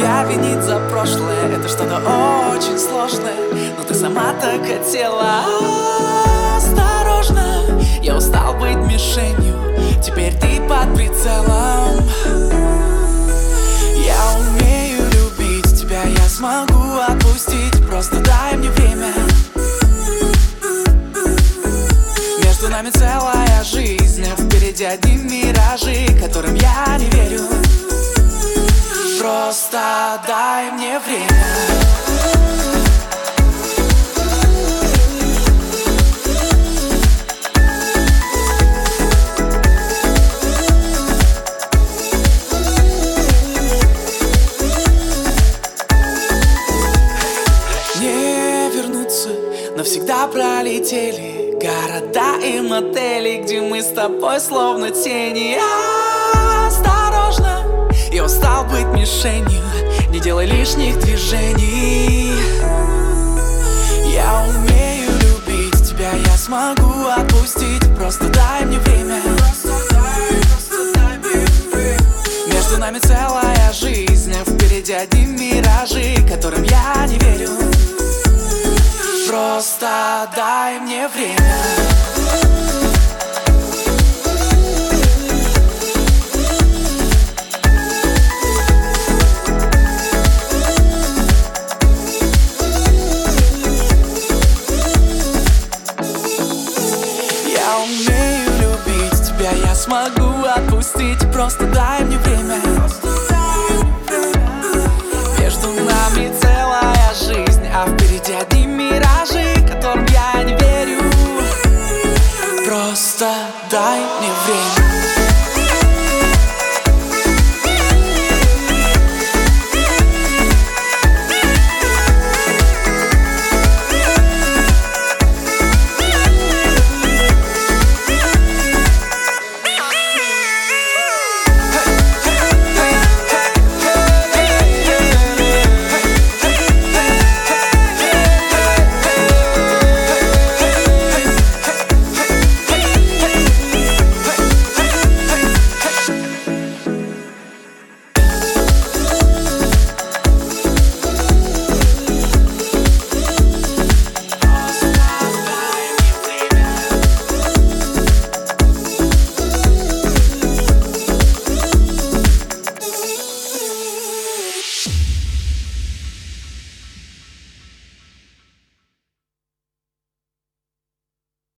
себя винить за прошлое — это что-то очень сложное. Но ты сама так хотела. Осторожно, я устал быть мишенью, теперь ты под прицелом. Я умею любить тебя, я смогу отпустить, просто дай мне время. Между нами целая жизнь, а впереди одни миражи, которым я не верю. Просто дай мне время. Не вернуться, навсегда пролетели города и мотели, где мы с тобой словно тени. Осторожно, я устал быть мишенью, не делай лишних движений. Я умею любить тебя, я смогу отпустить, просто дай мне время. Между нами целая жизнь, а впереди одни миражи, которым я не верю. Просто дай мне время. Я умею любить тебя, я смогу отпустить, просто дай мне время. Между нами целая жизнь, а впереди одни миражи, которым я не верю. Просто дай мне время.